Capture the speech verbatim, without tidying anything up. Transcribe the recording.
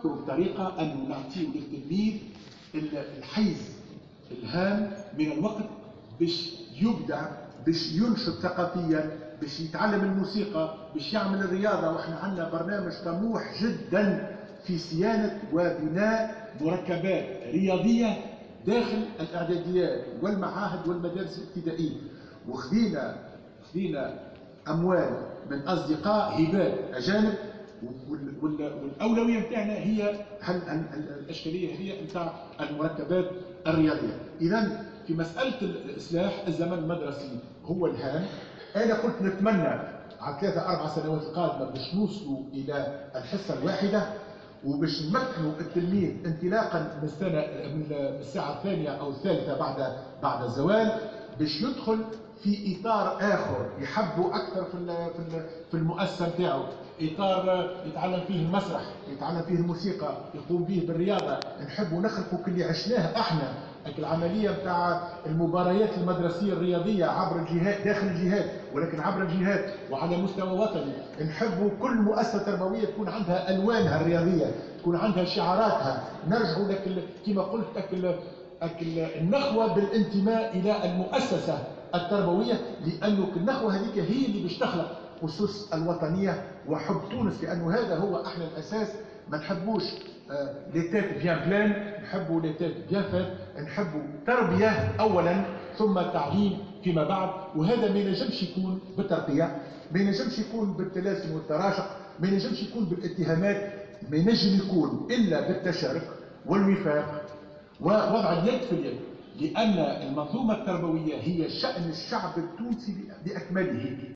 نفكروا بطريقه انه نعطيه للتلميذ الحيز الهام من الوقت باش يبدع، باش ينشط ثقافيا، باش يتعلم الموسيقى، باش يعمل الرياضه. واحنا عندنا برنامج طموح جدا في صيانه وبناء مركبات رياضيه داخل الاعداديات والمعاهد والمدارس الابتدائيه. وخذينا خذينا اموال من اصدقاء هبات اجانب، والاولويه نتاعنا هي الاشكاليه هي نتاع المركبات الرياضيه. اذا في مساله الاصلاح الزمن المدرسي هو الهام. انا قلت نتمنى على ثلاثه اربع سنوات القادمه باش نوصلوا الى الحصه الواحده، وباش نمكنوا التلميذ انطلاقا من السنه من الساعه الثانيه او الثالثه بعد بعد الزوال، باش يدخل في اطار اخر يحبوا اكثر في في المؤسسه نتاعو، اطار يتعلم فيه المسرح، يتعلم فيه الموسيقى، يقوم به بالرياضه. نحبوا نخلقوا كل اللي عشناه احنا العمليه نتاع المباريات المدرسيه الرياضيه عبر الجهات داخل الجهات، ولكن عبر الجهات وعلى مستوى وطني. نحبوا كل مؤسسه تربويه تكون عندها الوانها الرياضيه، تكون عندها شعاراتها. نرجعوا لك كما قلت لك النخوه بالانتماء الى المؤسسه التربويه، لانه النخوه هذيك هي اللي باش تخلق اسس الوطنيه وحب تونس، لانه هذا هو احنا الاساس. ما نحبوش لي تيت بيان بلان، نحبوا لي تيت بيان فات، نحبوا تربيه اولا ثم تعليم فيما بعد. وهذا ما ينجمش يكون بالترقيه، ما ينجمش يكون بالتلاسن والتراشق، ما ينجمش يكون بالاتهامات، ما ينجم يكون الا بالتشارك والوفاق ووضع اليد في اليد، لان المنظومه التربويه هي شأن الشعب التونسي باكمله.